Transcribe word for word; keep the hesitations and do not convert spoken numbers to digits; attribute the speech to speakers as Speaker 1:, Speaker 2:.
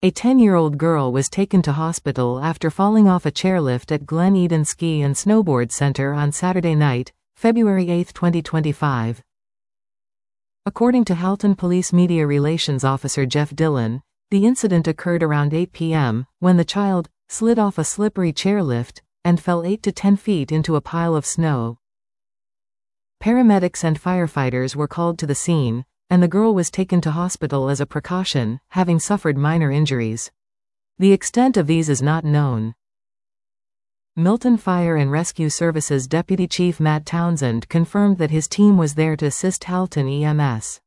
Speaker 1: A ten-year-old girl was taken to hospital after falling off a chairlift at Glen Eden Ski and Snowboard Center on Saturday night, February eighth, twenty twenty-five. According to Halton Police Media Relations Officer Jeff Dillon, the incident occurred around eight p m, when the child slid off a slippery chairlift and fell eight to ten feet into a pile of snow. Paramedics and firefighters were called to the scene, and the girl was taken to hospital as a precaution, having suffered minor injuries. The extent of these is not known. Milton Fire and Rescue Services Deputy Chief Matt Townsend confirmed that his team was there to assist Halton E M S.